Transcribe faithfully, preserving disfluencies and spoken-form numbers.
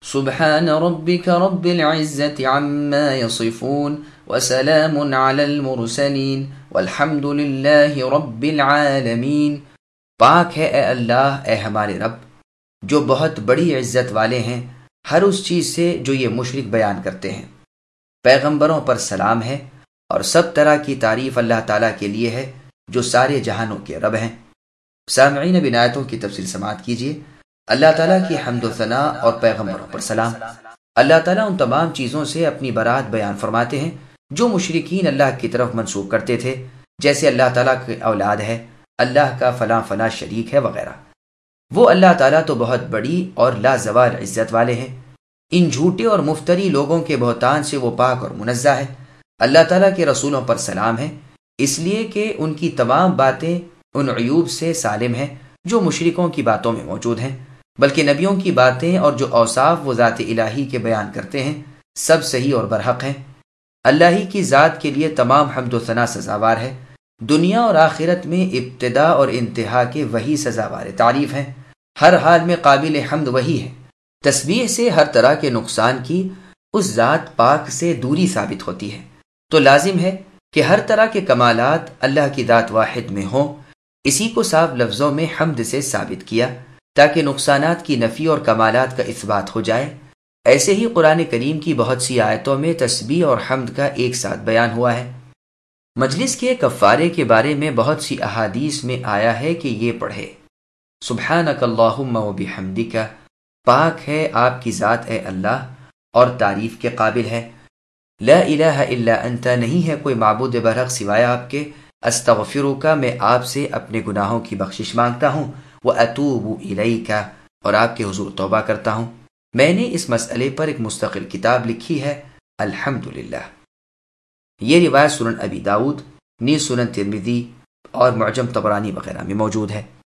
سبحان ربك رب العزة عما يصفون وسلام على المرسلين والحمد لله رب العالمین۔ پاک ہے اے اللہ، اے ہمارے رب، جو بہت بڑی عزت والے ہیں ہر اس چیز سے جو یہ مشرک بیان کرتے ہیں۔ پیغمبروں پر سلام ہے اور سب طرح کی تعریف اللہ تعالیٰ کے لیے ہے جو سارے جہانوں کے رب ہیں۔ سامعین، اب ان آیتوں کی تفصیل سماعت کیجیے۔ اللہ تعالیٰ کی حمد و ثناء اور پیغمبروں پر سلام۔ اللہ تعالیٰ ان تمام چیزوں سے اپنی برات بیان فرماتے ہیں جو مشرکین اللہ کی طرف منسوب کرتے تھے، جیسے اللہ تعالیٰ کی اولاد ہے، اللہ کا فلاں فلاں شریک ہے وغیرہ۔ وہ اللہ تعالیٰ تو بہت بڑی اور لازوال عزت والے ہیں۔ ان جھوٹے اور مفتری لوگوں کے بہتان سے وہ پاک اور منزہ ہے۔ اللہ تعالیٰ کے رسولوں پر سلام ہے، اس لیے کہ ان کی تمام باتیں ان عیوب سے سالم ہیں جو مشرکوں کی باتوں میں موجود ہیں، بلکہ نبیوں کی باتیں اور جو اوصاف وہ ذات الہی کے بیان کرتے ہیں سب صحیح اور برحق ہیں۔ اللہ ہی کی ذات کے لیے تمام حمد و ثنا سزاوار ہے۔ دنیا اور آخرت میں ابتدا اور انتہا کے وہی سزاوار تعریف ہیں۔ ہر حال میں قابل حمد وہی ہے۔ تسبیح سے ہر طرح کے نقصان کی اس ذات پاک سے دوری ثابت ہوتی ہے، تو لازم ہے کہ ہر طرح کے کمالات اللہ کی ذات واحد میں ہوں۔ اسی کو صاف لفظوں میں حمد سے ثابت کیا تاکہ نقصانات کی نفی اور کمالات کا اثبات ہو جائے۔ ایسے ہی قرآن کریم کی بہت سی آیتوں میں تسبیح اور حمد کا ایک ساتھ بیان ہوا ہے۔ مجلس کے کفارے کے بارے میں بہت سی احادیث میں آیا ہے کہ یہ پڑھے، سبحانک اللہم و بحمدک، پاک ہے آپ کی ذات اے اللہ اور تعریف کے قابل ہے۔ لا الہ الا انت، نہیں ہے کوئی معبود برحق سوائے آپ کے۔ استغفرک، میں آپ سے اپنے گناہوں کی بخشش مانگتا ہوں۔ واتوب الیک، اور آپ کے حضور توبہ کرتا ہوں۔ میں نے اس مسئلے پر ایک مستقل کتاب لکھی ہے، الحمدللہ۔ یہ روایت سنن ابی داؤد، نیز سنن ترمذی اور معجم طبرانی وغیرہ میں موجود ہے۔